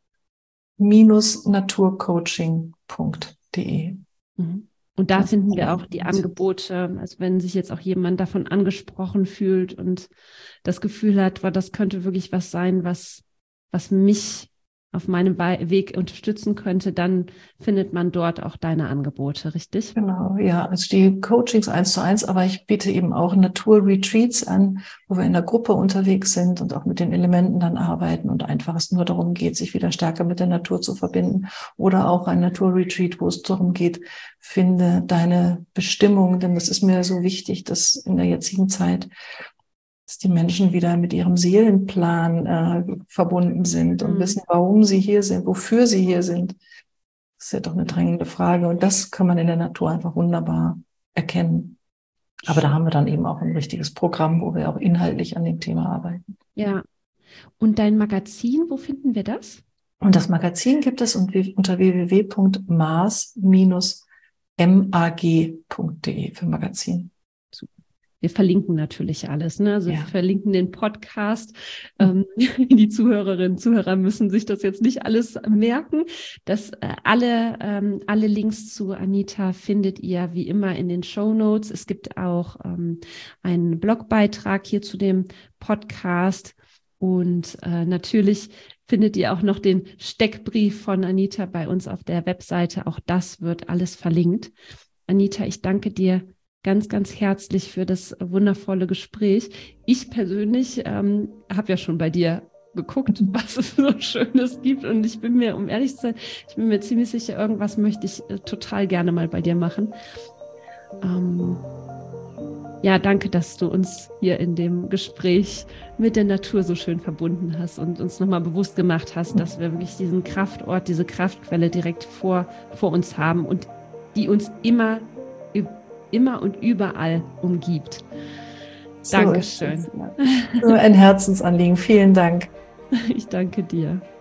Speaker 2: -naturcoaching.de.
Speaker 1: Und da finden wir auch die Angebote, also wenn sich jetzt auch jemand davon angesprochen fühlt und das Gefühl hat, das könnte wirklich was sein, was mich auf meinem Weg unterstützen könnte, dann findet man dort auch deine Angebote, richtig?
Speaker 2: Genau, ja, also die Coachings 1:1, aber ich biete eben auch Naturretreats an, wo wir in der Gruppe unterwegs sind und auch mit den Elementen dann arbeiten und einfach es nur darum geht, sich wieder stärker mit der Natur zu verbinden, oder auch ein Naturretreat, wo es darum geht, finde deine Bestimmung, denn das ist mir so wichtig, dass in der jetzigen Zeit dass die Menschen wieder mit ihrem Seelenplan verbunden sind und wissen, warum sie hier sind, wofür sie hier sind. Das ist ja doch eine drängende Frage. Und das kann man in der Natur einfach wunderbar erkennen. Aber da haben wir dann eben auch ein richtiges Programm, wo wir auch inhaltlich an dem Thema arbeiten.
Speaker 1: Ja. Und dein Magazin, wo finden wir das?
Speaker 2: Und das Magazin gibt es unter www.maas-mag.de für Magazin.
Speaker 1: Wir verlinken natürlich alles, ne? Also wir verlinken den Podcast. Die Zuhörerinnen und Zuhörer müssen sich das jetzt nicht alles merken. Alle Links zu Anita findet ihr wie immer in den Shownotes. Es gibt auch einen Blogbeitrag hier zu dem Podcast. Und natürlich findet ihr auch noch den Steckbrief von Anita bei uns auf der Webseite. Auch das wird alles verlinkt. Anita, ich danke dir ganz, ganz herzlich für das wundervolle Gespräch. Ich persönlich habe ja schon bei dir geguckt, was es so Schönes gibt, und ich bin mir, um ehrlich zu sein, ich bin mir ziemlich sicher, irgendwas möchte ich total gerne mal bei dir machen. Danke, dass du uns hier in dem Gespräch mit der Natur so schön verbunden hast und uns nochmal bewusst gemacht hast, dass wir wirklich diesen Kraftort, diese Kraftquelle direkt vor uns haben und die uns immer und überall umgibt. Dankeschön.
Speaker 2: So ein Herzensanliegen. Vielen Dank.
Speaker 1: Ich danke dir.